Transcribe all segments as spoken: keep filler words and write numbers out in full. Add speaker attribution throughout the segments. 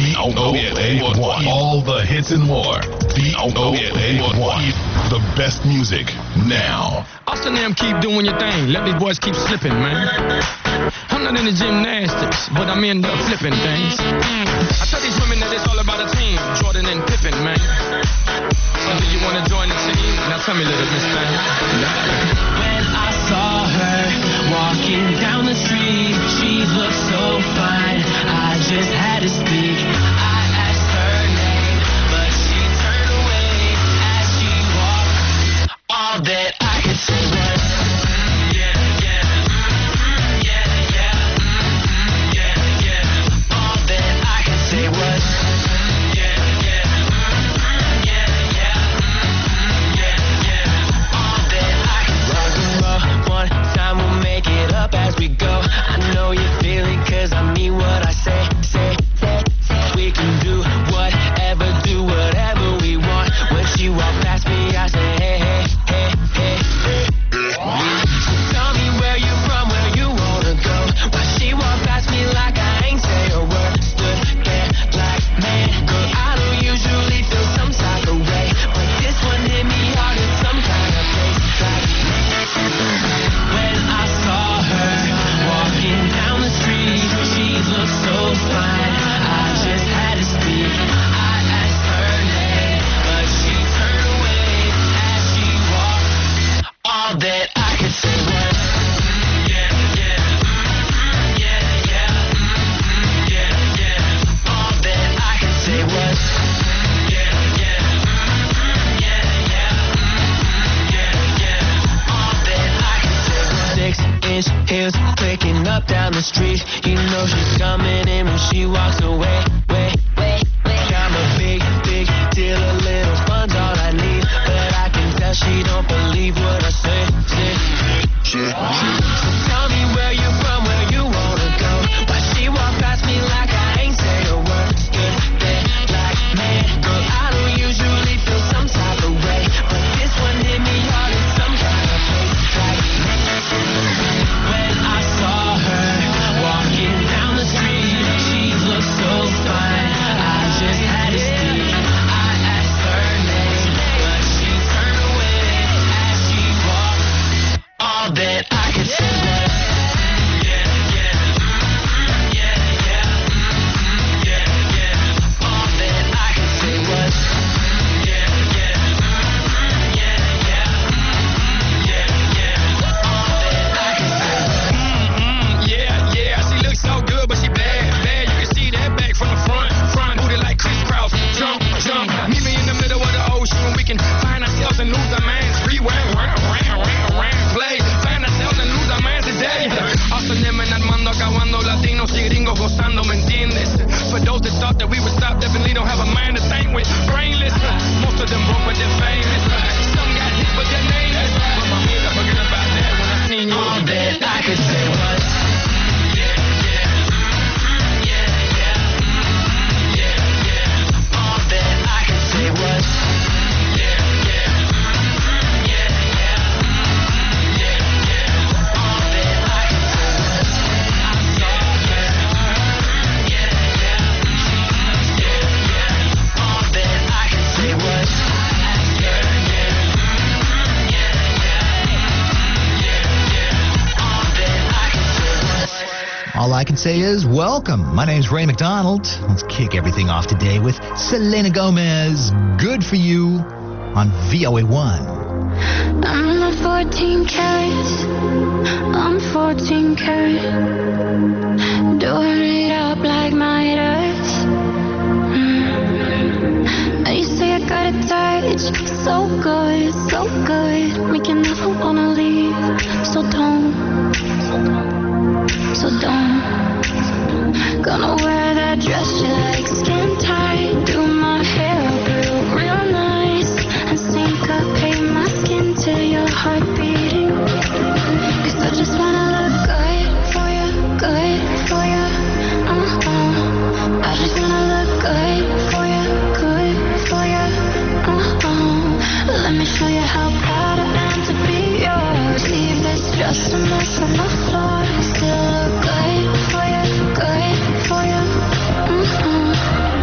Speaker 1: V O A one. All the hits and more. V O A one. The best music now.
Speaker 2: Austin them keep doing your thing. Let these boys keep slipping, man. I'm not into gymnastics, but I'm in the flipping things. I tell these women that it's all about a team. Jordan and Pippen, man. So do you want to join the team? Now tell me, little miss thing.
Speaker 3: When I saw her walking down the street, she looked so fine, I just had to speak. I asked her name, but she turned away as she walked. All that I could say was, yeah, yeah, yeah, yeah, yeah, yeah. All that I could say was, yeah, yeah, yeah, yeah, yeah, yeah. All that I could say was, one time we'll make it up as we go. I know you feel it cause I mean what I say, say, say, say. We can do whatever, do whatever we want. When she walk past me, I say, hey, hey, hey, hey, hey. Tell me where you from, where you wanna go. Why she walk past me like I ain't say a word. Stood there like, man, girl, I don't usually feel some type of way, but this one hit me hard in some kind of place. Like, when I saw her walking down the street, she looked so fine, I just had to speak. I asked her name, but she turned away as she walked. All that I could say was, yeah, yeah, yeah, yeah, yeah, yeah. All that I could say was, yeah, yeah, yeah, yeah, yeah, yeah. All that I could say was, six inch heels clicking up down the street. You know she's coming in when she walks away. Wait, wait, wait. I'm a big, big deal. A little fun's all I need, but I can tell she don't believe what I say. Say, shit, shit. So tell me where you from, where you wanna go. Why she walk past me like I ain't say a word. Stood there like, man, girl, I don't usually feel some type of way, but this one hit me hard in some kind of place. Like, when I saw her walking down the street, she looked so fine, I just had to speak. I asked her name, but she turned away as she walked. All that I could say was, yeah, yeah, yeah, yeah, yeah, yeah. All that I could say was, yeah, yeah, yeah, yeah, yeah, yeah. All that I could say was,
Speaker 2: Mm-mm, yeah, yeah. She looks so good, but she bad, bad. You can see that back from the front, front booty like crisscross. Jump, jump. Meet me in the middle of the ocean. We can find ourselves and lose our minds. Rewind, round, round, round, round, play. Find ourselves and lose our minds today. Austin them and Armando acabando, latinos y gringos gozando, ¿me entiendes? For those that thought that we would stop, definitely don't have a mind to think with. Brainless, most of them broke but they're famous. Some got hit but they're nameless. But my head, I forget about that when I seen you.
Speaker 3: all that I could say was, yeah, yeah, yeah, yeah, yeah, yeah. All that I could say was, yeah, yeah, yeah, yeah, yeah, yeah. All that I could say was, I saw her, yeah, yeah, yeah, yeah. All that I could say was, I asked her name, yeah, yeah, yeah, yeah. All that I could say was.
Speaker 4: All I can say is welcome. My name's Ray McDonald. Let's kick everything off today with Selena Gomez, Good For You, on V O A one.
Speaker 5: I'm not fourteen carats, I'm fourteen karat. Doing it up like my ex. Mm. Now you say I got a touch, so good, so good. Make you never wanna leave, so don't, so don't. Gonna wear that dress you like, skin tight. Do my hair up real, real nice, and syncopate my skin to your heart beating. Cause I just wanna look good for you, good for you. Uh-huh. I just wanna look good for you, good for you. Uh-huh. Let me show you how proud I am to be yours. Leave this dress a mess on the floor. Still look good for you, good for you. Uh-huh.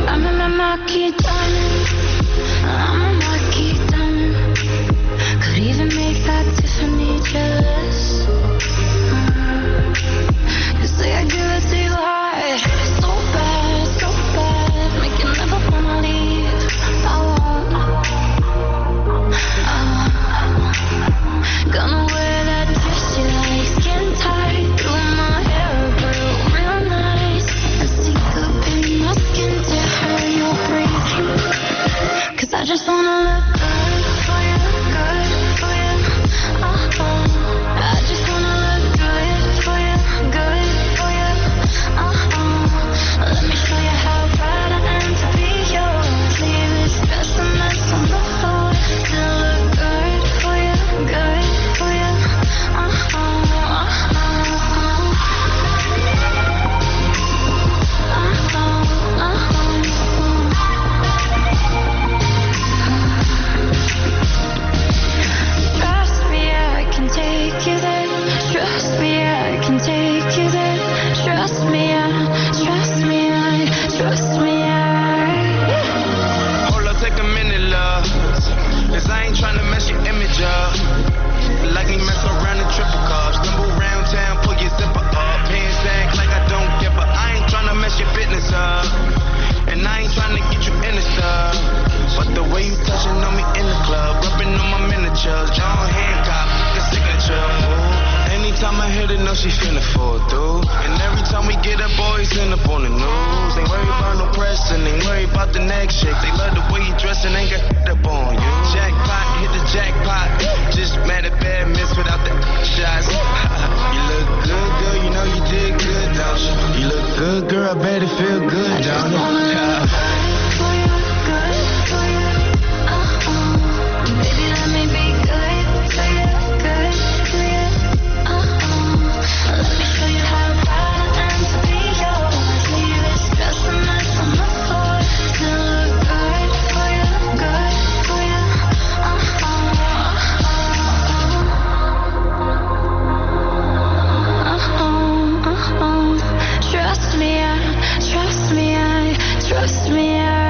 Speaker 5: just wanna look good for you, good for you. Uh-oh. I just wanna look good for you, good for you. Uh-oh. Let me show you how proud I am to be yours. Leave this stress and mess on the floor. To look good for you, good for you. Uh-oh, uh-oh. Uh-oh, uh-oh. Trust me, I can take you there. Trust me, I can take you there. Trust me, I, trust me, I, trust me, I.
Speaker 2: Hold up, take a minute, love. Cause I ain't tryna mess your image up. Like me mess around in triple cups. Stumble around town, pull your zipper up. Pants sag like I don't give a. I ain't tryna mess your fitness up. And I ain't tryna get you in the stuff. But the way you touching on me in the club, rubbing on my miniatures, John Hancock, the signature. Ooh. Anytime I hit it, know she finna fall through. And every time we get up, boys end up on the news. Ain't worried about no pressing, ain't worried about the next chick. They love the way you dressing, ain't got up on you. Jackpot, hit the jackpot. Just mad at bad miss without the shots. You look good, girl, you know you did good, don't you? You look good, girl, I bet it feel good, don't you?
Speaker 5: For you, good for you. Uh-oh. Baby, let me be good for you, good for you. Uh-oh. Let me show you how proud I am to be yours. Leave this stress and mess on the floor. To look good for you, good for you. Uh-oh, uh-oh. Uh-oh, uh-oh. Trust me, I, trust me, I, trust me, I.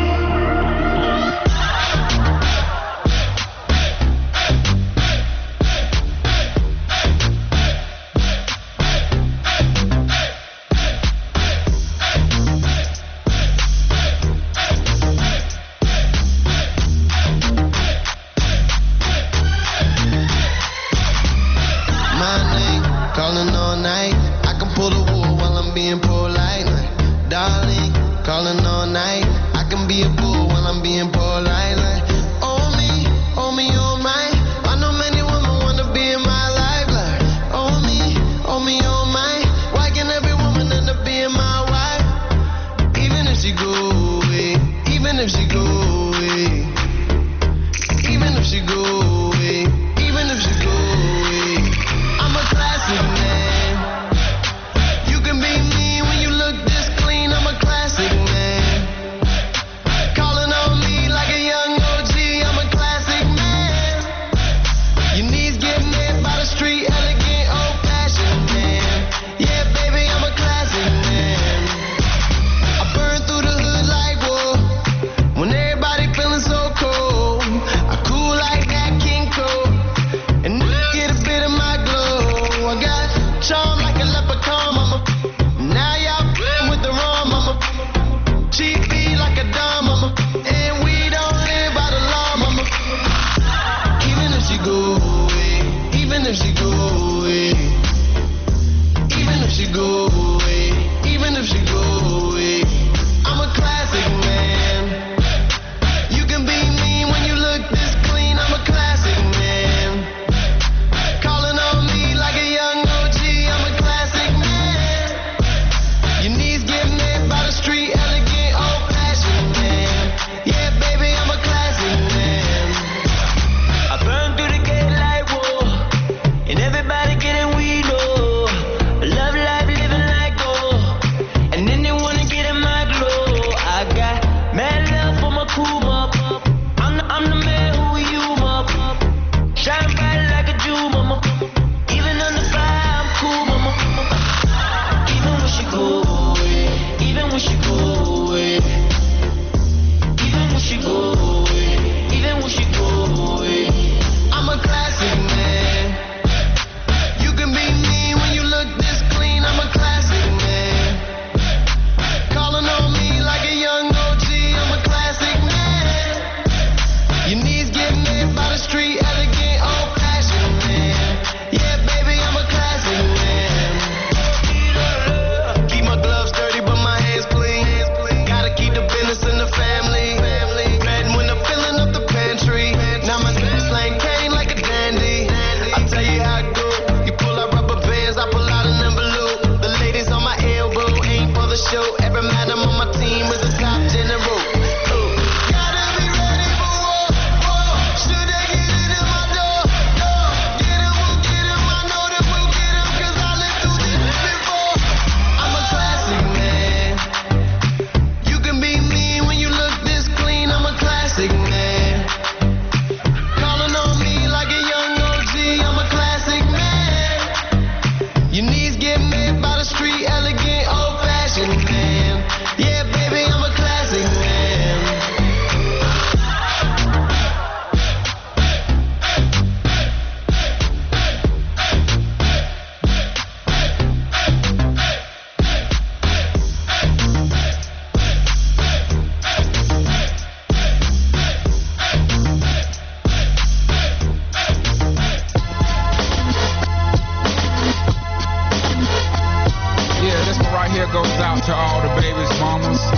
Speaker 6: My name, calling all night. I can pull the wool while I'm being polite. Like, darling, calling all night. I can be a fool while I'm being polite. Like, oh me, oh me, oh my. I know many women wanna be in my life. Like, oh me, oh me, oh my. Why can every woman end up being my wife? Even if she go away, even if she go away, even if she go away, even if she go away. I'm a classic man. You can be mean when you look this clean. I'm a classic man. Calling on me like a young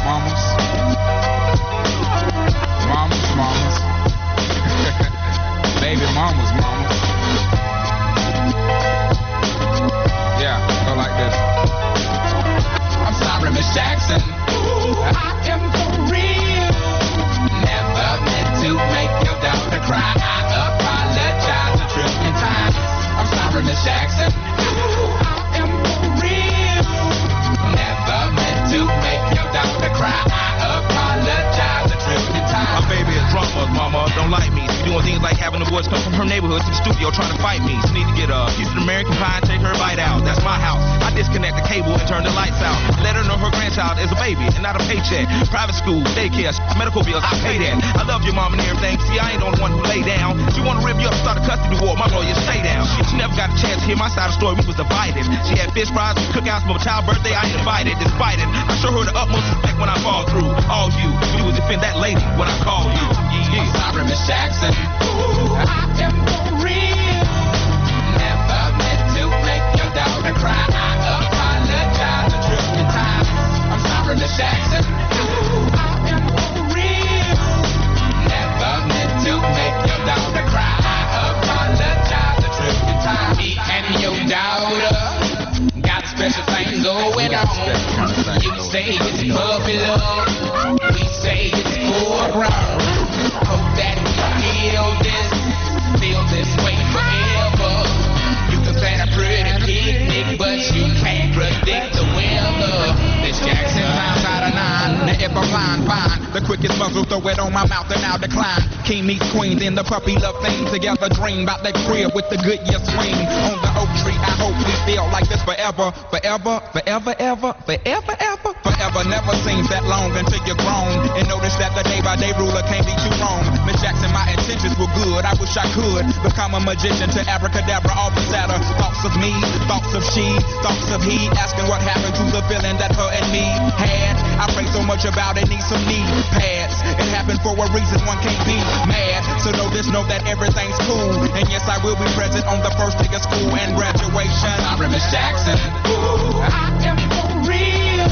Speaker 7: mamas. Mamas, mamas. Baby mamas, mamas. Yeah, go like this. I'm sorry, Miss Jackson. Ooh, I am for real. Never meant to make your daughter cry. I apologize a trillion times. I'm sorry, Miss Jackson. Ooh, I am for real. Never meant to make your daughter cry. I apologize a trillion times.
Speaker 2: My baby is drama, mama don't like me. She doing things like having the boys come from her neighborhood to the studio trying to fight me. She need to get a piece of American pie and take her bite out. That's my house. I disconnect the cable and turn the lights out. Let her know her grandchild is a baby and not a paycheck. Private school, daycare, medical bills, I pay that. I love your mom and everything. See, I ain't the only one who lay down. She wanna rip you up and start a custody war. My lawyer, stay down. She never got a chance to hear my side of the story. We was divided. She had fish fries, cookouts for my child's birthday. I ain't invited, despite it. I show her the utmost respect when I fall through. All you, you was defend that lady when I call you. Yeah.
Speaker 7: I'm sorry, Miss Jackson. Ooh, I am for real. Never meant to make your daughter cry. I apologize a trillion times. I'm sorry, Miss Jackson. Ooh, I am for real. Never meant to make your daughter cry. I apologize a trillion times. Me and your daughter got special things going on. You say it's puppy love. We say it's full grown. Hope that we feel this, feel this way forever. You can plan a pretty picnic, but you can't predict the weather. This Jackson times out of nine. Now if I'm lying, fine. The quickest muzzle, throw it on my mouth and I'll decline. King meets queens in the puppy love thing. Together dream about that crib with the good year swing. On the oak tree, I hope we feel like this forever. Forever, forever, ever, forever, ever. Forever never seems that long until you're grown. And notice that the day by day ruler can't be too wrong. Miss Jackson, my intentions were good. I wish I could become a magician to abracadabra all the sadder. Thoughts of me, thoughts of she, thoughts of he. Asking what happened to the feeling that her and me had. I pray so much about it, need some knee pads. It happened for a reason, one can't be mad. So know this, know that everything's cool. And yes, I will be present on the first day of school and graduation. Sorry, Miss Jackson. Ooh, I am for real.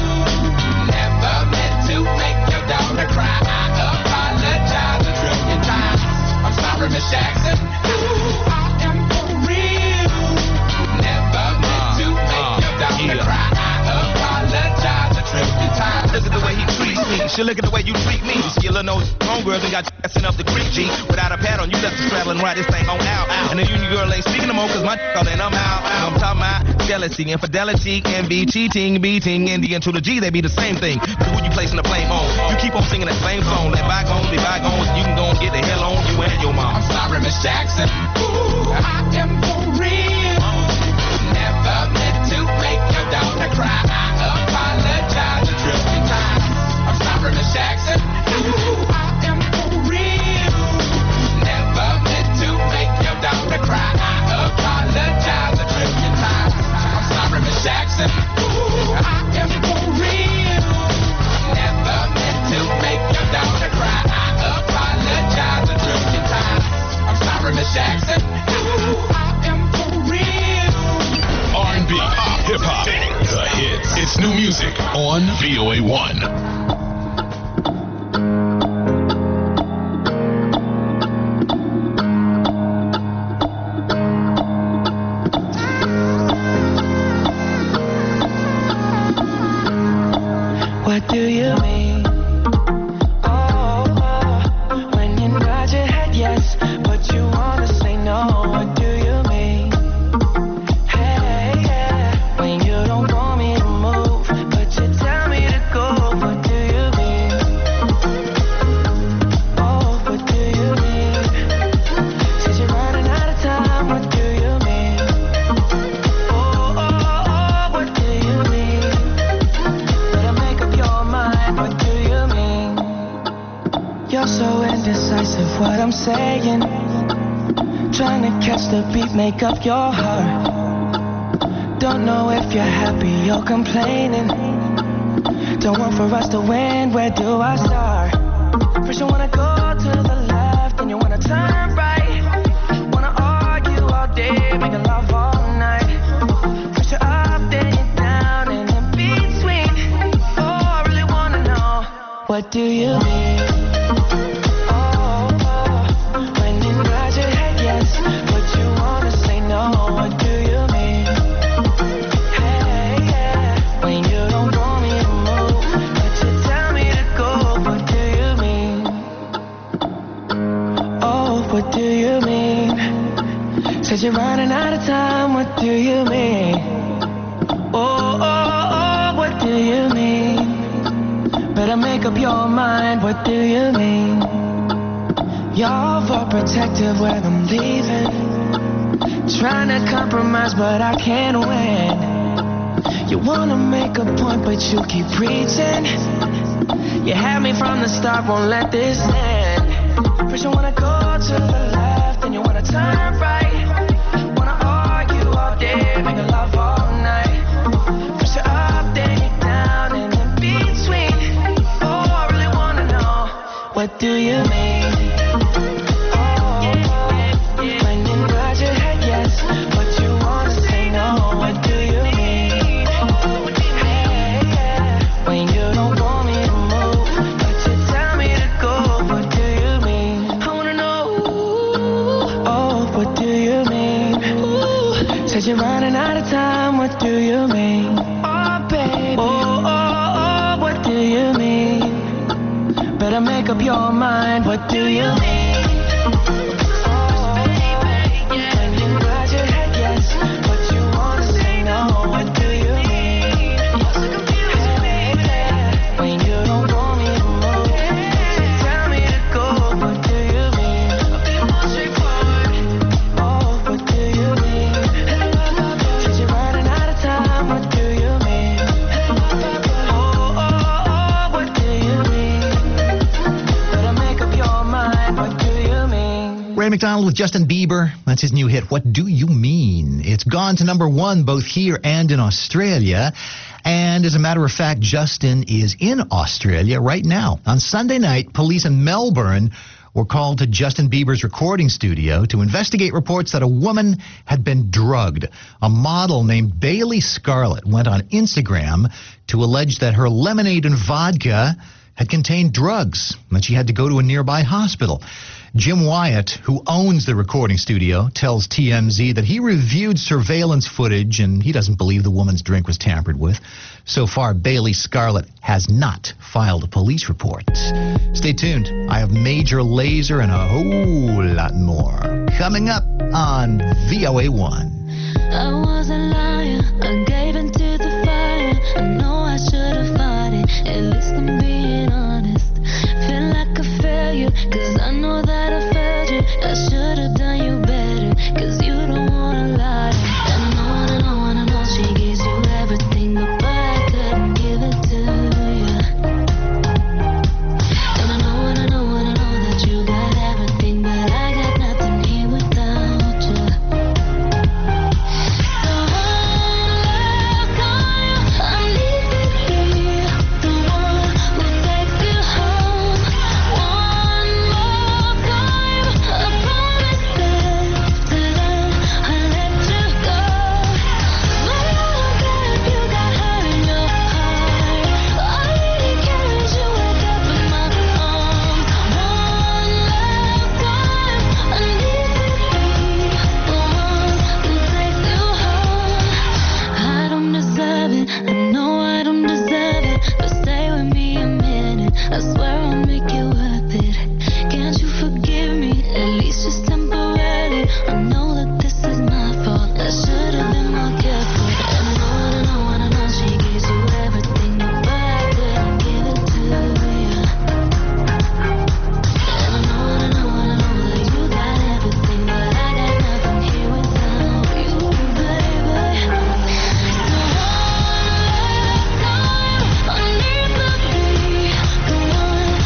Speaker 7: Never meant to make your daughter cry. I apologize a trillion times. I'm sorry, Miss Jackson. Ooh, I am for real. Never meant to make your daughter cry. I apologize a trillion times.
Speaker 2: Look at the way he treats me. She look at the way you treat me. Skillin' those homegirls and got you assin' up the creek, G. Without a pad on, you left the straddle and ride this thing on out. And the union girl ain't speaking no more, cause my all and I'm out. I'm talking about jealousy, infidelity, envy, cheating, beating, and the N to the G, they be the same thing. But who you placing the blame on? You keep on singing that same song. Let bygones be bygones, you can go and get the hell on you and your mom.
Speaker 7: I'm sorry, Miss Jackson. Ooh, I am for real. Never meant to make your daughter cry. I apologize a trillion times. I'm sorry, Miss Jackson. Ooh, I am for real. Never meant to make your daughter cry. I apologize a trillion times. I'm sorry, Miss Jackson. Ooh, I am for real. Never meant to make your daughter cry. I apologize a trillion times. I'm sorry, Miss Jackson. Ooh, I am for real.
Speaker 1: R and B, pop, hip hop, the hits. It's new music on V O A one.
Speaker 3: What do you mean? Oh, oh, when you nod your head yes, but you wanna say no. What do you mean? Hey, yeah, when you don't want me to move, but you tell me to go. What do you mean? Oh, what do you mean? Since you're running out of time, what do you mean? Oh, oh, oh, what do you mean? Better make up your mind, what do you mean? You're so indecisive, what I'm saying. Trying to catch the beat, make up your heart. Don't know if you're happy or complaining. Don't want for us to win, where do I start? First you wanna go to the left, then you wanna turn right. Wanna argue all day, making love all night. First you're up, then you're down, and in between. Oh, I really wanna know what do you mean? Oh, oh, when you nod your head yes, but you wanna say no, what do you mean? Hey, yeah, when you don't want me to move, but you tell me to go, what do you mean? Oh, what do you mean? Said you're running out of time, what do you mean? Oh, oh, oh, what do you mean? Better make up your mind, what do you mean? You're overprotective when I'm leaving. Trying to compromise, but I can't win. You wanna make a point, but you keep preaching. You had me from the start, won't let this end. First you wanna go to the left, then you wanna turn right. Wanna argue all day, make love all night. First you're up, then you're down, and in between. Oh, I really wanna know, what do you mean? Oh, when you nod your head yes, but you wanna say no, what do you mean? Hey, yeah, when you don't want me to move, but you tell me to go, what do you mean? I wanna know, oh, what do you mean? Said you're running out of time, what do you mean? Oh, baby, oh, oh, oh, what do you mean? Better make up your mind, what do you mean? Oh, when you nod your head yes, but you wanna say no, what do you mean? Hey, yeah, when you don't want me to move, but you tell me to go, what do you mean? I'll be more straightforward. Oh, what do you mean? Said you're running out of time, what do you mean? Oh, oh, oh, what do you mean? Better make up your mind, what do you mean?
Speaker 4: Ray McDonald with Justin Bieber. That's his new hit, What Do You Mean? It's gone to number one both here and in Australia. And as a matter of fact, Justin is in Australia right now. On Sunday night, police in Melbourne were called to Justin Bieber's recording studio to investigate reports that a woman had been drugged. A model named Bailey Scarlett went on Instagram to allege that her lemonade and vodka had contained drugs, and she had to go to a nearby hospital. Jim Wyatt, who owns the recording studio, tells T M Z that he reviewed surveillance footage and he doesn't believe the woman's drink was tampered with. So far, Bailey Scarlett has not filed a police report. Stay tuned. I have Major Lazer and a whole lot more coming up on V O A one.
Speaker 5: I was a liar, I gave into the fire. I know I should have fought it, at least I'm being honest. Feel like a failure, cause I know that I failed you. I should have done you better, cause you don't wanna lie. I know, I know, I know she gives you everything, but I couldn't give it to you. And I know, and I know, and I know that you got everything, but I got nothing here without you. So I'll call you, I need to be the one who takes you home. One more time, I promise that then I let you go. But I don't care if you got hurt in your heart. All I really care is you wake up in my arms. One last time, I need to be the one who takes you home. I don't deserve it, I know I don't deserve it, but stay with me a minute, I swear I'll make it worth it. Can't you forgive me, at least just temporarily? I know that this is my fault, I should have been more careful. I know, I know, I know she gives you everything, but I couldn't give it to you. And I know, I know, I know that you got everything, but I got nothing here without you, baby. So one last time, I need to be the one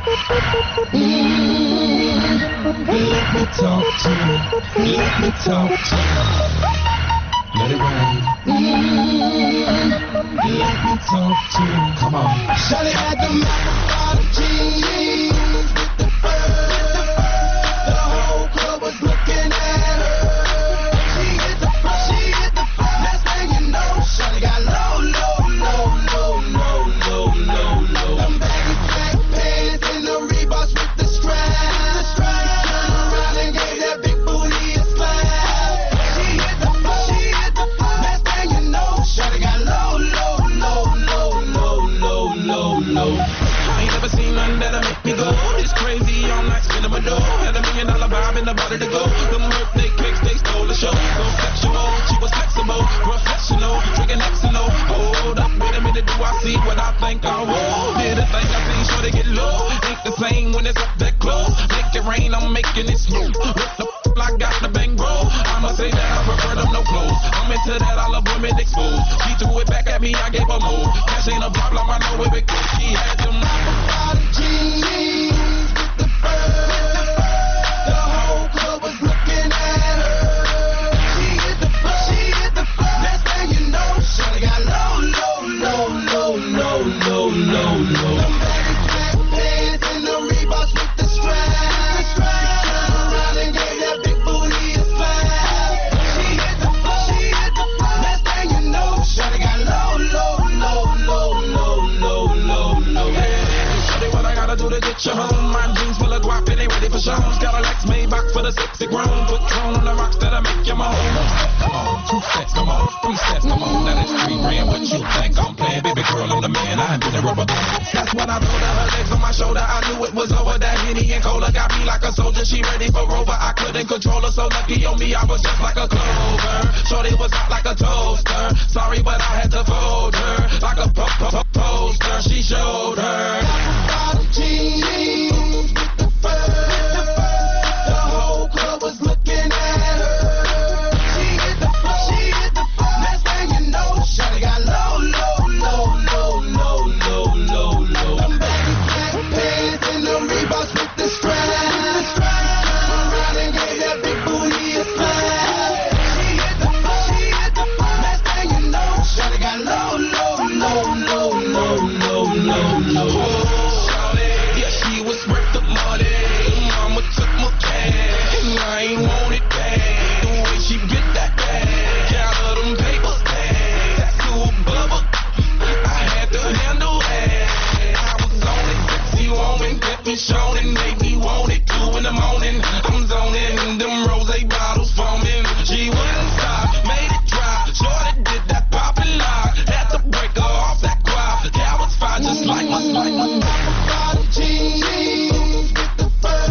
Speaker 7: Let me talk to you. Let me talk to you. Let it rain. Let me talk to you. Come on.
Speaker 6: Shawty had the bottom jeans with the fur. The whole club was looking at her. She hit the floor, she hit the floor. Next thing you know, Shawty got low, low, low, low, low, low, low, low. Them baggy black pants and the Reeboks with the strap. The strap. Turned around and gave that big booty a slap. She hit the floor, she hit the floor. Next thing you know, Shawty got low, low, low, low, low, low, low, low.
Speaker 7: I ain't never seen nothing that'll make me go. It's crazy, all night spinning my dough. Had a million dollar vibe in the body to go. Them birthday cakes, they stole the show. So sexual, she was flexible, professional, drinking Xano. Hold up, wait a minute, do I see what I think I will? Did a thing I seen, sure to get low. Ain't the same when it's up that close. Make it rain, I'm making it smooth. What the f***, I got the bang bro. I'ma say that I prefer them no clothes. I'm into that, I love women exposed. She threw it back at me, I gave her more. Cash ain't a problem, I know where it goes. She had them
Speaker 6: bottom jeans with the fur. The whole club was looking at her. She hit the floor, she hit the floor. Next thing you know, Shawty got low, low, low, low, low, low, low, low. Them baggy black pants and the Reeboks with the strap. The strap. Turned around and gave that big booty a slap. She hit the floor, she hit the floor. Next thing you know, Shawty got low, low, low, low, low, low, low, low.
Speaker 7: Shawty, what I gotta do to get you home? My jeans full of guap and they ready for shows. Got a Lex Maybach for the sexy grown. Put tone on the rocks that'll make you moan. Come on, two steps, come on, three steps, come on. Now that's three grand. What you think I'm playing? Baby girl, I'm the man. I ain't been a rubber band. That's when I told her her legs on my shoulder. I knew it was over. That Henny and Cola got me like a soldier. She ready for Rover. I couldn't control her. So lucky on me, I was just like a clover. Shorty was hot like a toaster. Sorry, but I had to fold her like a po po po poster. She showed her.
Speaker 6: Bottom jeans with the fur. The whole club was looking at her. She hit the floor, she hit the floor. Next thing you know, Shawty got low, low, low, low, low, low, low, low. Them baggy black pants and the Reeboks with the strap. The strap. Turned around and gave that big booty a slap. She hit the floor, she hit the floor. Next thing you know, Shawty got low, low, low, low, low, low, low, low.
Speaker 7: Yeah, she was worth the money. Mama took my cash, and I ain't want it back. The way she get that bag, count of them papers, that's to a bubble. I had to handle that. I was on it, sexy woman, kept me showing, and made me want it. Two in the morning, I'm zoning, them rose bottles foaming. She wouldn't stop, made it drop. Shorty did that poppin' lock, had to break her off that quad. That was fine, just like my, like my.
Speaker 6: Bottom jeans with the fur.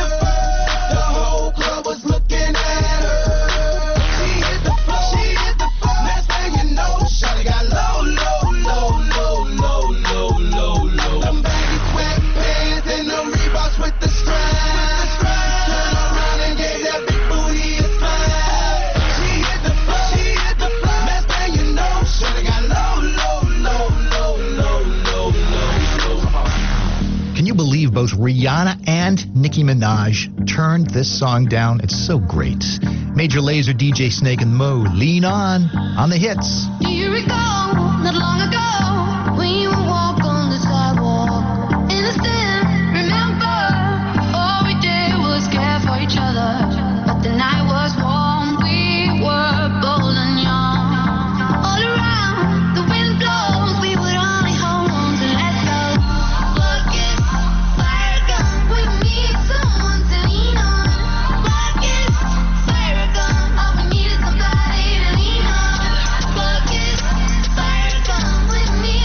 Speaker 6: The whole club was looking at her. She hit the floor, she hit the floor. Next thing you know, Shawty got low, low, low, low, low, low, low, low. Them baggy sweat pants and the Reeboks with the strap. Turned around and gave that big booty a slap. She hit the floor, she hit the floor. Next thing you know, Shawty got low, low, low, low, low, low, low, low.
Speaker 4: Can you believe both Rihanna and Nicki Minaj turned this song down? It's so great. Major Lazer, D J Snake, and Mo, Lean On, on the hits.
Speaker 5: Do you recall not long ago when you would walk on the sidewalk? Innocent, remember, all we did was care for each other. But the night was warm, we were bold and young. All around, the wind blows, we would only hold on to let go. Look, it's fire gun, we need someone to lean on. Look, it's fire gun, all we need is somebody to lean on. Look, it's fire gun, we need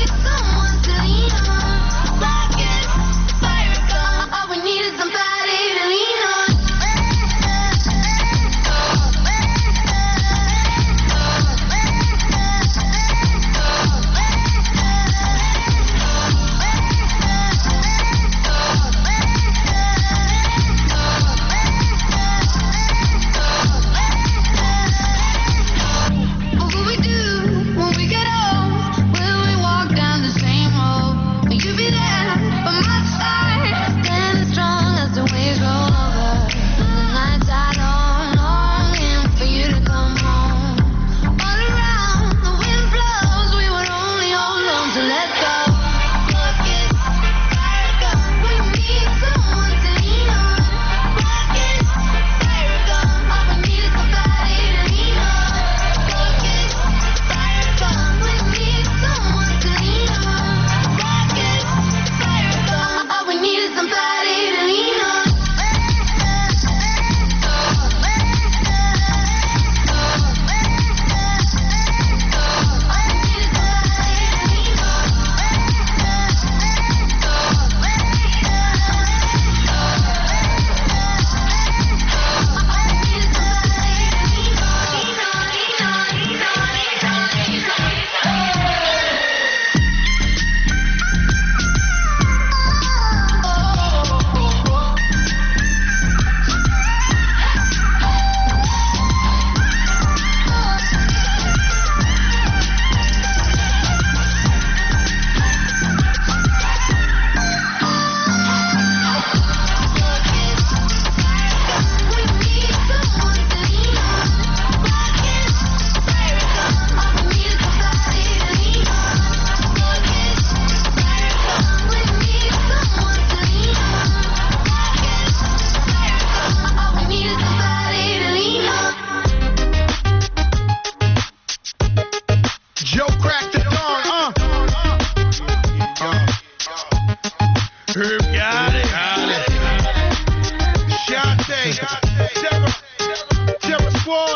Speaker 8: Shante, Terror, Terror Squad.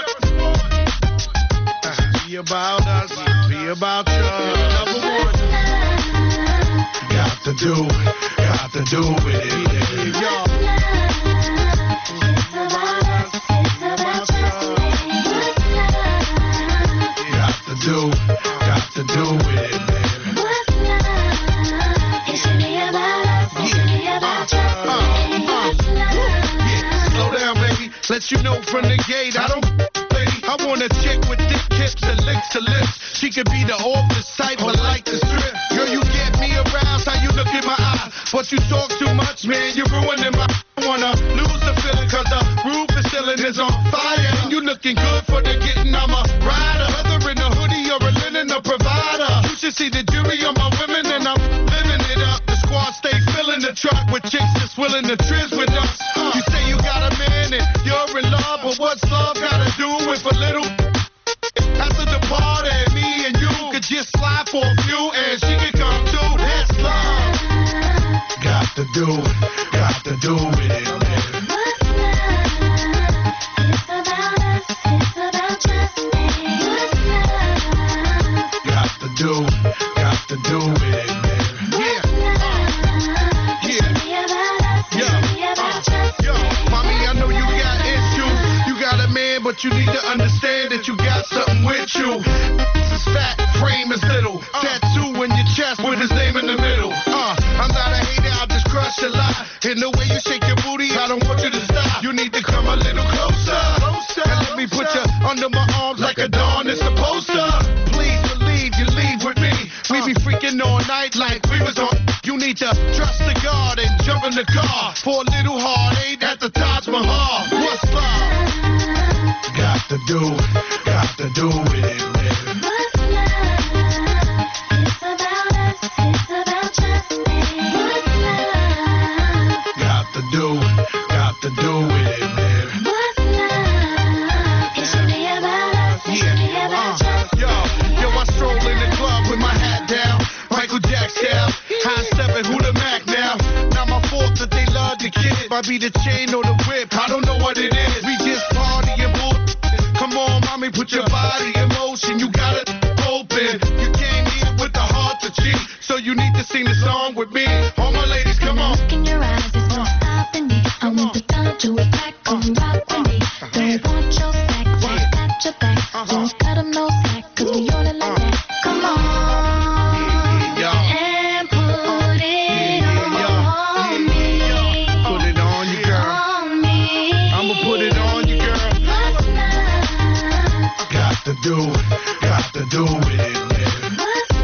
Speaker 8: Be about us, be about you. Number one.
Speaker 1: Got to do, got to do with it.
Speaker 8: Y'all.
Speaker 1: Got to do, got to do with it, man.
Speaker 8: Slow down, baby. Let you know from the gate, I don't, lady. I want a chick with thick hips and licks to lips. She could be the office type, but like the strip. Girl, you get me aroused, how you look in my eyes. But you talk too much, man, you're ruining my. I wanna lose the feeling, cause the roof is ceiling is on fire. And you looking good for the getting, I'm a rider. Whether in a hoodie or a linen, a provider. You should see the jury on my women, and I'm living it up. The squad stay filling the truck with chicks that's willing to trizz with us. You say you got a man and you're in love, but what's love gotta do with a little? After the party, me and you could just slide for a few, and she could come too. That's love.
Speaker 1: Got to do, got to do with it, man. Got to do, got to do with it, man.
Speaker 8: Yeah. Yeah. Yeah. Yo, mommy, I know you got issues. You got a man, but you need to understand that you got something with you. It's fat, frame is little. Tattoo in your chest with his name in the middle. Uh, I'm not a hater, I'll just crush a lot. In the way you shake your booty, I don't want you to stop. You need to come a little closer. Closer. And let me put you under my arms like a dawn is supposed to. Please believe you leave with me. We be freaking all night like we was on. You need to trust the God and jump in the car for a little heartache at the Taj Mahal. What's love?
Speaker 1: Got to do, got to do with it, man. Got to do, got to do with it, man.
Speaker 8: Yeah. Uh, yo, yo, I stroll in the club with my hat down. Michael Jackson, high stepping, who the Mac now? Not my fault that they love the kid. Might be the chain or the whip, I don't know what it is. We just party and bull. Come on, mommy, put your body in motion. You got it open. You came here with the heart to cheat, so you need to sing the song with me. All my ladies, come on.
Speaker 5: Look in your eyes, it's what's stopping me. I want the time to attack, come rock with me. Don't want your sack, right at your back. Don't cut them no slack, cause we on it like that. Come on, and put it on me.
Speaker 8: Put it on you, girl.
Speaker 5: On me.
Speaker 8: I'ma put it on you, girl.
Speaker 1: Got to do, got to do with it, man.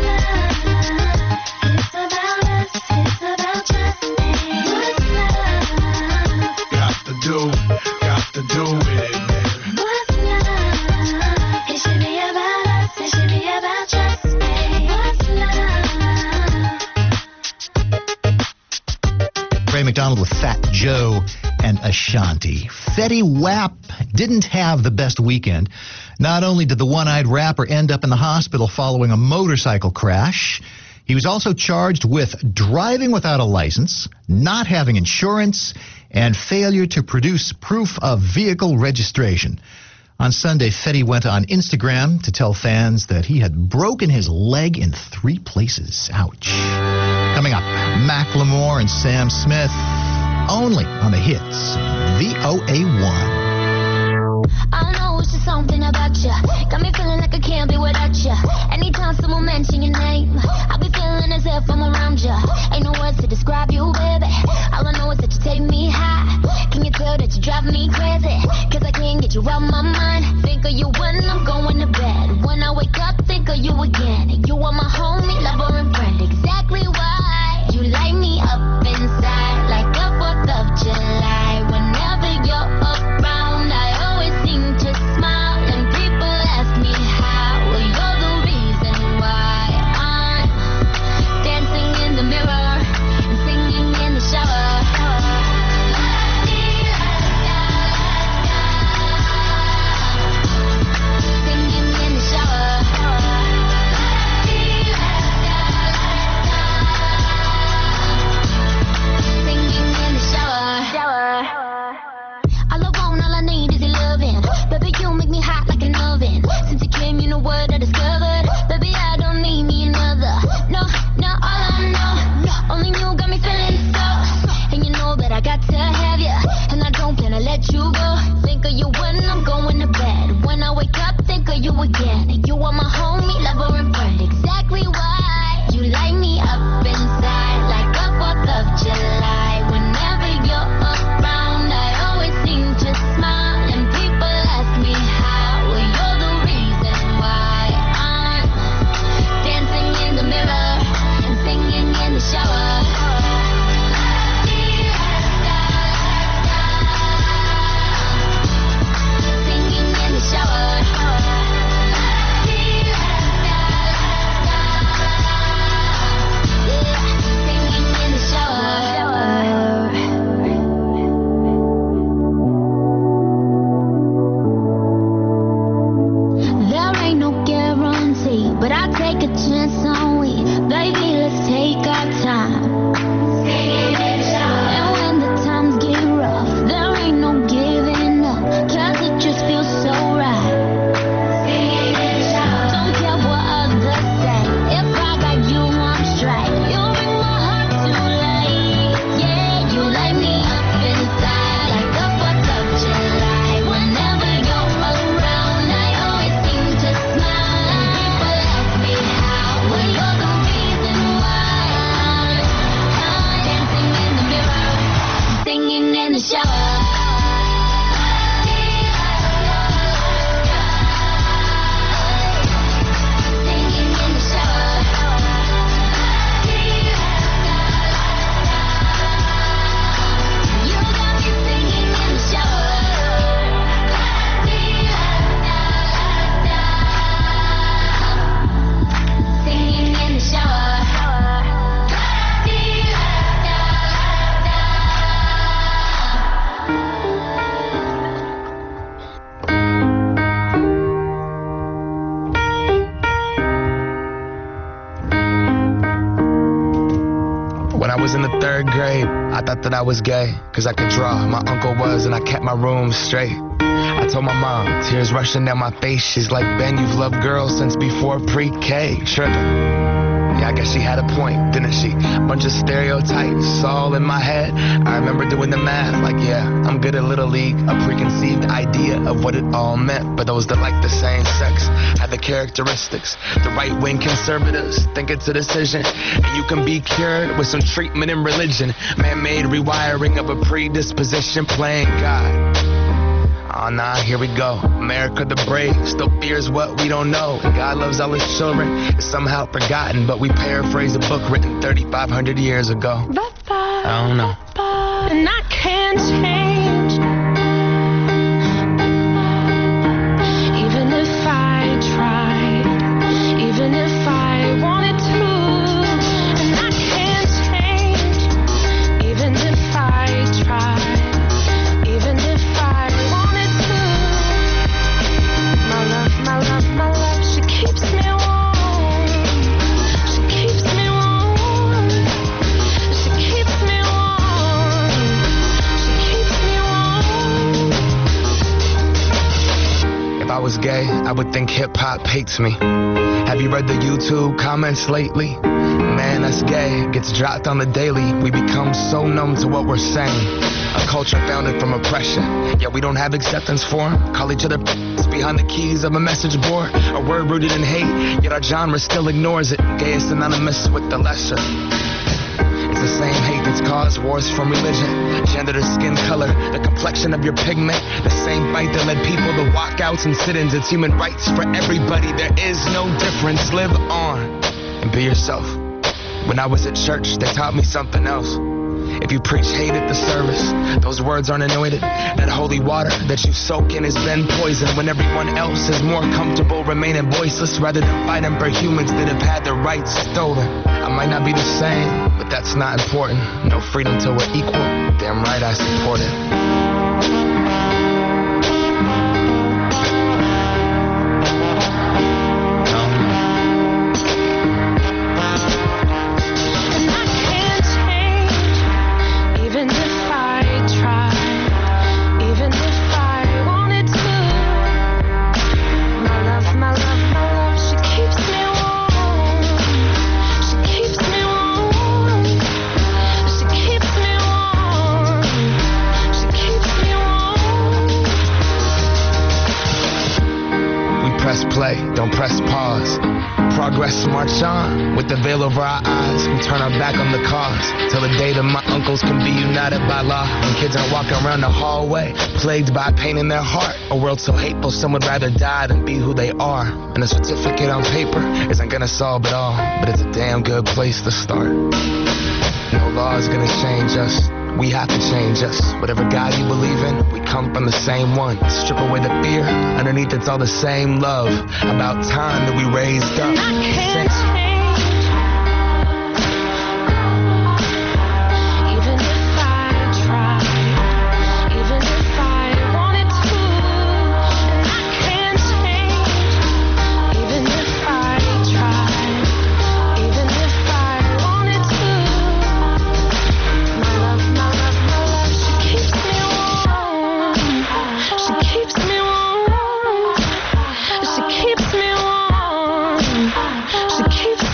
Speaker 1: Got to do, got to do with it, man.
Speaker 4: Ray McDonald with Fat Joe and Ashanti. Fetty Wap didn't have the best weekend. Not only did the one-eyed rapper end up in the hospital following a motorcycle crash, he was also charged with driving without a license, not having insurance, and failure to produce proof of vehicle registration. On Sunday, Fetty went on Instagram to tell fans that he had broken his leg in three places. Ouch. Coming up, Macklemore and Sam Smith, only on the hits, V O A one.
Speaker 5: I know it's just something about you. Got me feeling like I can't be without you. Anytime someone mention your name, I'll be feeling as if I'm around you. Ain't no words to describe you, baby. All I know is that you take me high. Can you tell that you drive me crazy? Cause I can't get you out my mind. Think of you when I'm going to bed. When I wake up, think of you again. You are my homie, lover, and friend. Exactly why you light me up inside like the fourth of July. Whenever you're around, I always seem to smile. And people ask me how. Well, you're the reason why I'm dancing in the mirror and singing in the shower.
Speaker 9: That I was gay, cause I could draw. My uncle was, and I kept my room straight. I told my mom, tears rushing down my face. She's like, Ben, you've loved girls since before pre-K. Tripping. Yeah, I guess she had a point, didn't she? Bunch of stereotypes all in my head. I remember doing the math, like, yeah, I'm good at Little League. A preconceived idea of what it all meant. But those that like the same sex had the characteristics. The right-wing conservatives think it's a decision. And you can be cured with some treatment in religion. Man-made rewiring of a predisposition, playing God. Oh, nah, here we go. America the brave still fears what we don't know. And God loves all his children. It's somehow forgotten, but we paraphrase a book written thirty-five hundred years ago. I don't know.
Speaker 3: And I can't change. Even if I tried, even if I wanted to. And I can't change. Even if I tried, even if I wanted to. My love, my love, my love, she keeps me warm. She keeps me warm. She keeps me warm. She keeps me warm.
Speaker 9: If I was gay, I would think hip-hop hates me. Have you read the YouTube comments lately? Man, that's gay. Gets dropped on the daily. We become so numb to what we're saying. A culture founded from oppression. Yet we don't have acceptance for them. Call each other behind the keys of a message board. A word rooted in hate. Yet our genre still ignores it. Gay is synonymous with the lesser. It's the same hate that's caused wars from religion, gender to skin color, the complexion of your pigment. The same fight that led people to walkouts and sit-ins. It's human rights for everybody. There is no difference. Live on and be yourself. When I was at church, they taught me something else. If you preach hate at the service, those words aren't anointed. That holy water that you soak in has been poisoned. When everyone else is more comfortable remaining voiceless rather than fighting for humans that have had their rights stolen. I might not be the same, but that's not important. No freedom till we're equal. Damn right I support it. Play, don't press pause. Progress march on. With the veil over our eyes, we turn our back on the cause. Till the day that my uncles can be united by law. When kids aren't walking around the hallway, plagued by pain in their heart. A world so hateful, some would rather die than be who they are. And a certificate on paper isn't gonna solve it all, but it's a damn good place to start. No law is gonna change us. We have to change us. Whatever God you believe in, we come from the same one. Strip away the fear, underneath it's all the same love. About time that we raised up.
Speaker 3: I can't change. Even if I tried, even if I wanted to. And I can't change. Even if I tried, even if I wanted to. My love, my love, my love, she keeps me warm. She keeps me warm. She keeps me warm. She keeps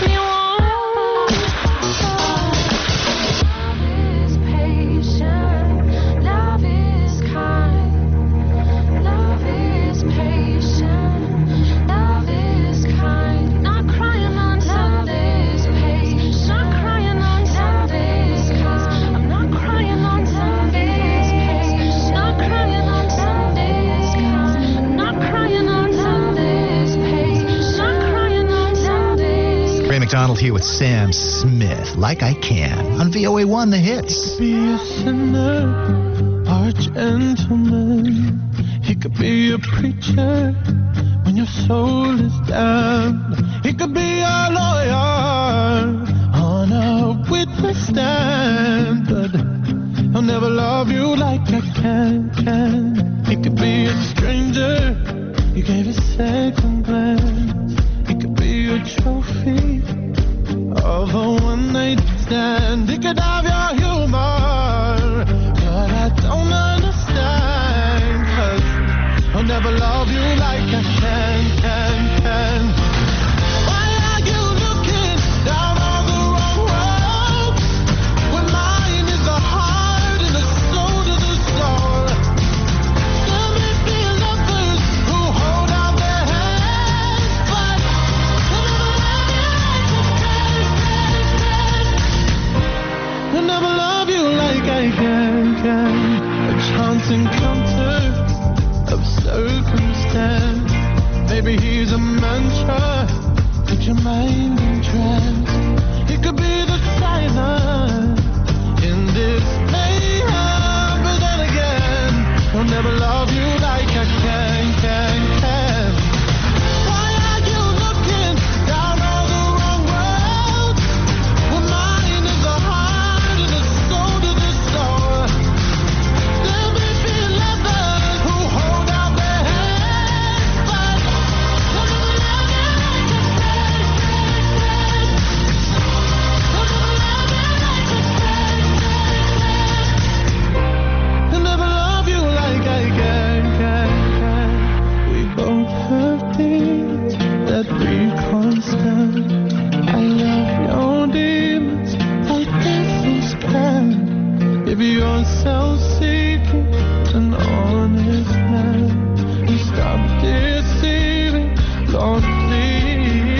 Speaker 4: McDonald here with Sam Smith, Like I Can, on V O A one, The Hits.
Speaker 10: Be a sinner or a gentleman. He could be a preacher when your soul is damned. He could be a lawyer on a witness stand, but he'll never love you like I can, can. He could be a stranger, you gave a second glance. He could be a trophy of a one-night stand. He could have your humor, but I don't understand, 'cause I'll never love you like I can, can, can. Why are you looking down on the wrong road when mine is the heart and the soul to the soul? There may be lovers who hold out their hands, but I'll never love you like I can, can. A chance encounter of circumstance. Maybe he's a mantra, put your mind in trance. He could be the silence in this mayhem, but then again, he'll never love you like I can, can, can. Why are you looking down on the wrong road when mine is the heart and the soul to the soul? There may be lovers who hold out their hands, but they'll never love you like I can, can, can. They'll never love you like I can, can, can. They'll never love you like I can, can, can. We both have things that we can't stand. I love your demons like devils can. If you're self-seeking, an honest man, and stop deceiving, Lord, please.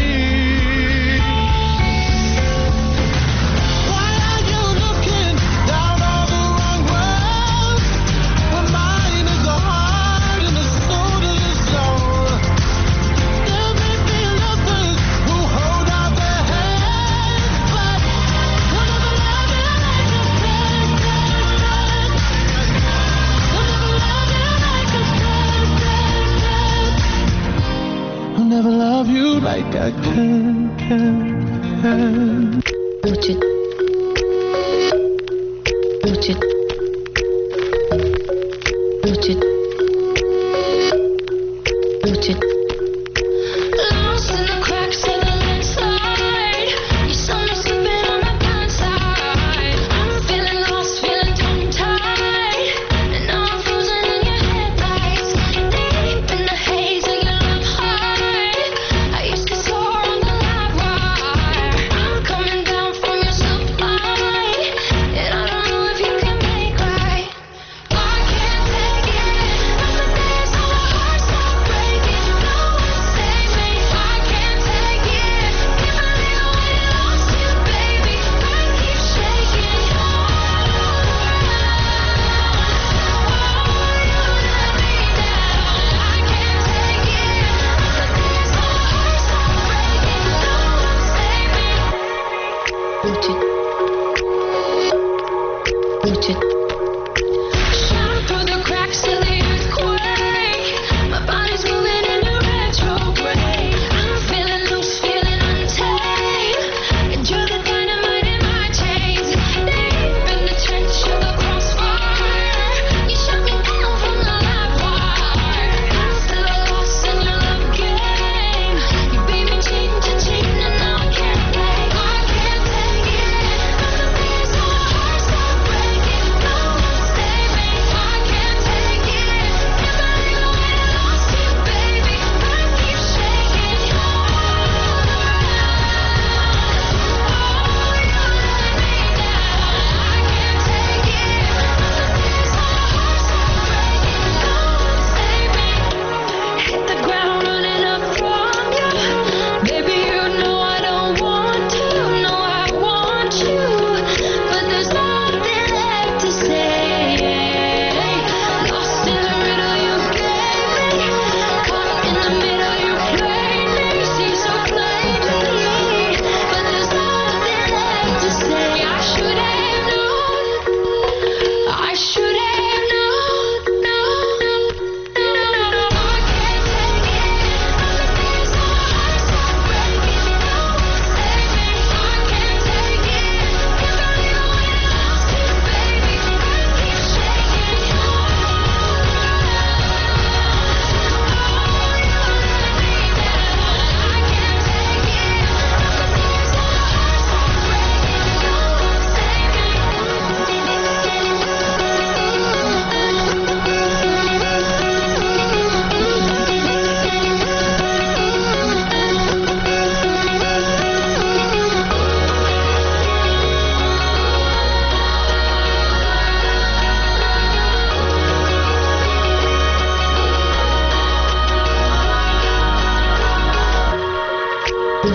Speaker 10: Why are you looking down on the wrong road when mine is the heart and the soul to the soul? There may be lovers who hold out their hands, but they'll never love you like I can, can, can. They'll never love you like I can, can, can. I'll never love you like I can, can, can.
Speaker 5: Put it, put it, put it, put it. Lost in the cracks of the landslide. You saw me slipping on the blind side. I'm feeling lost, feeling tongue-tied, and now I'm frozen in your headlights. Deep in the haze of your love heart, I used to soar on the live wire. I'm coming down from your silver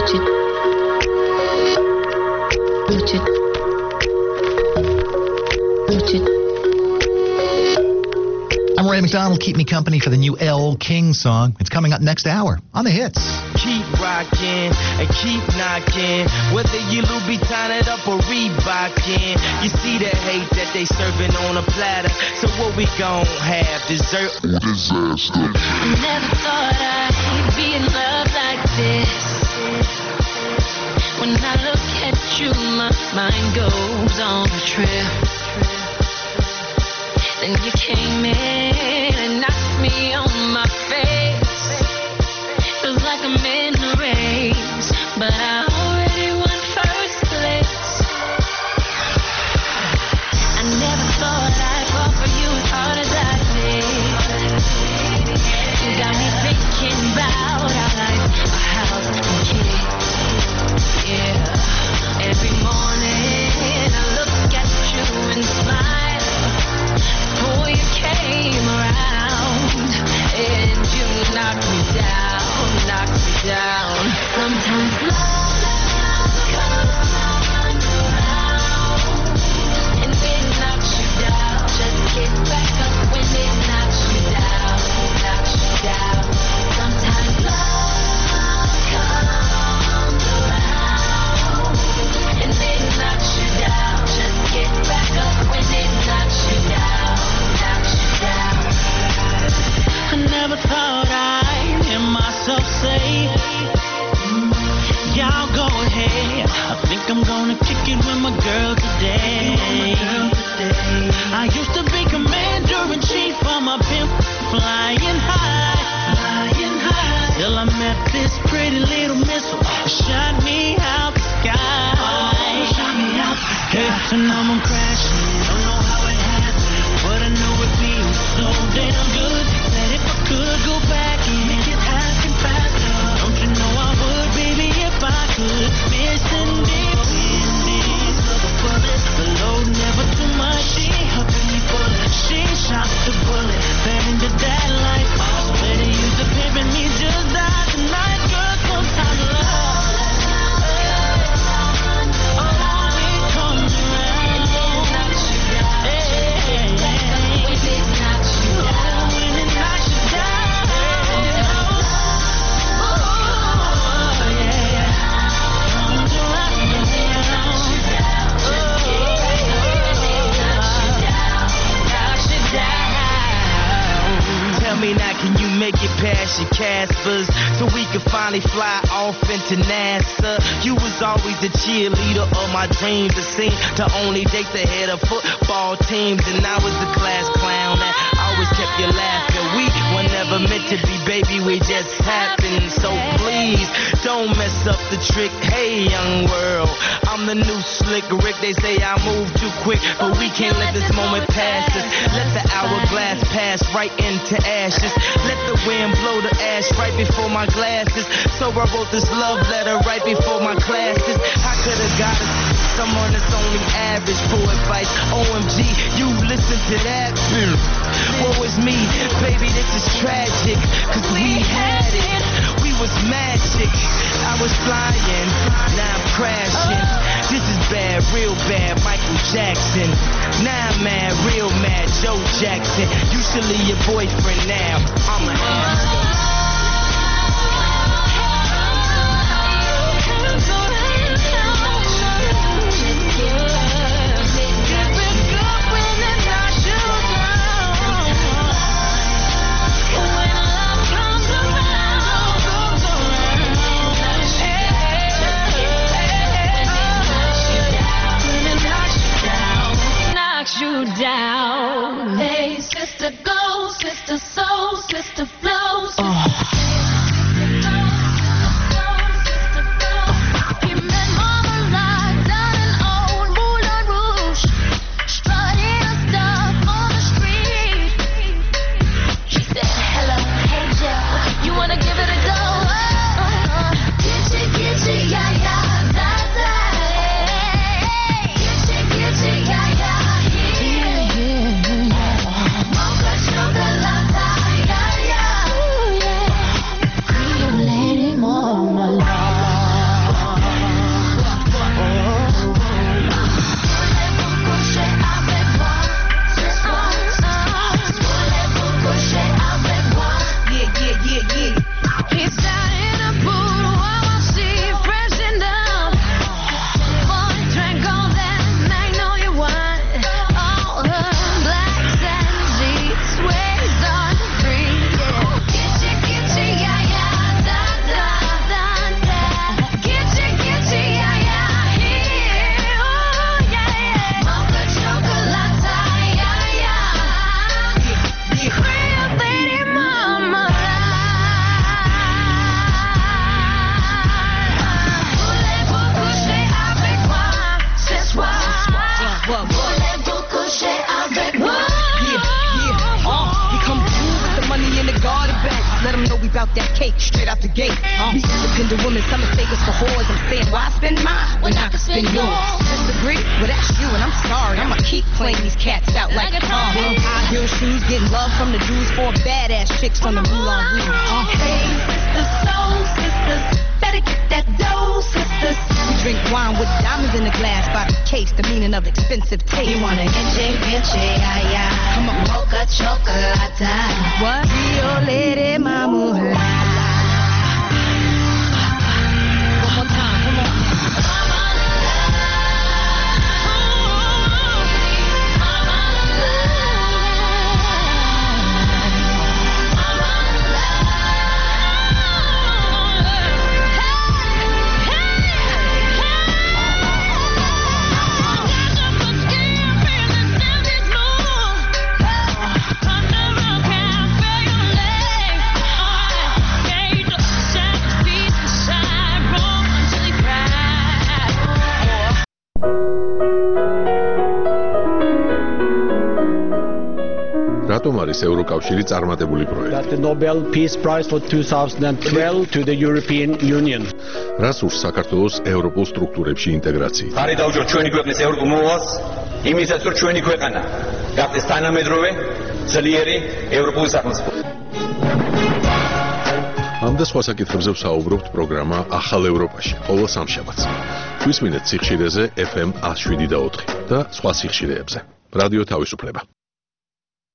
Speaker 4: I'm Ray McDonald. Keep me company for the new Elle King song. It's coming up next hour on the hits.
Speaker 3: Keep rocking and keep knocking. Whether you Louboutin it up or Reebokin, you see the hate that they serving on a platter. So what we gon' have? Dessert or disaster?
Speaker 5: I never thought I'd be in love like this. When I look at you, my mind goes on a trip. Then you came in and knocked me on my face. Feels like I'm in a race, but I already won first place. I never thought I'd fall for you as hard as I did. You got me thinking about our life, a house and kids. Yeah, every morning I look at you and smile. Oh, you came around and you knocked me down, knocked me down. Sometimes love comes around and it knocks you down. Just get back up when it knocks you down, knocks you down. Sometimes love comes around and it knocks you down. Just get back up when it knocks you down.
Speaker 3: I never thought I'd hear myself say, y'all go ahead. I think I'm gonna kick it with my girl today. I used to be commander-in-chief of my pimp, flying high, flying high. Till I met this pretty little missile, shot me out the sky, shot me out the sky. Hey, so now I'm crashing, don't know how it happened, but I know it feels so damn good. That if I could go back and make it happen faster, don't you know I would, baby, if I could. Missing deep in these other bullets, the load never too much. She helping me pull it, she shot the bullet, fell into that life. So better use the pimp and me just die tonight, girl. Sometimes love. Now can you make it past your Caspers so we can finally fly off into NASA? You was always the cheerleader of my dreams. It seemed to only date the head of football teams, and I was the class clown that always kept you laughing. We were never meant to be, baby, we just happened. So please don't mess up the trick. Hey, young world, I'm the new slick Rick. They say I move too quick, but we can't let this moment pass us. Let the hourglass pass right into ashes. Let the wind blow the ash right before my glasses. So I wrote this love letter right before my classes. I could have got us someone that's only average for advice. O M G, you listen to that? Woe is me, baby, this is tragic. Cause we had it, we was magic. I was flying, now I'm crashing. This is bad, real bad, Michael Jackson. Now I'm mad, real mad, Joe Jackson. You should leave your boyfriend now, I'm a hamster.
Speaker 5: You down. Hey, sister, go, sister, soul, sister, flow. Sister,
Speaker 3: Oh.
Speaker 5: yeah, yeah, yeah.
Speaker 11: out that cake straight out the gate. Uh. These independent women, some mistake us for whores. I'm saying, why spend mine when I can spend yours? Disagree? Well, that's you, and I'm sorry. I'ma keep playing these cats out like Tom. High heel shoes, getting love from the dudes, four badass chicks from the Moulin Rouge. Uh. Hey, sisters, soul sisters, better get that dough, sisters. We drink wine with diamonds in the glass by the case, the meaning of expensive taste.
Speaker 12: You wanna enche, enche, ay, ay.
Speaker 11: Come on,
Speaker 12: mocha chocolate.
Speaker 11: What? Rio Lady Mama. One more time, come on.
Speaker 13: რატომ არის ევროკავშირი წარმატებული პროექტი?
Speaker 14: That the Nobel Peace Prize for twenty twelve to the European Union.
Speaker 13: რას ურს საქართველოს ევროპულ სტრუქტურებში ინტეგრაცია?
Speaker 15: ხარი დაუჯო ჩვენი ქვეყნის ევროპულ მოვალს, იმისაც რომ ჩვენი ქვეყანა გახდეს თანამედროვე, ძლიერი ევროპული სახელმწიფო.
Speaker 13: ამ და სხვა საკითხებზე ვსაუბრობთ პროგრამა ახალ ევროპაში, ყოველ სამშაბათს. გვისმინეთ სიხშირეზე ეფ ემ one oh seven და ოთხი და სხვა სიხშირეებზე. რადიო თავისუფლება.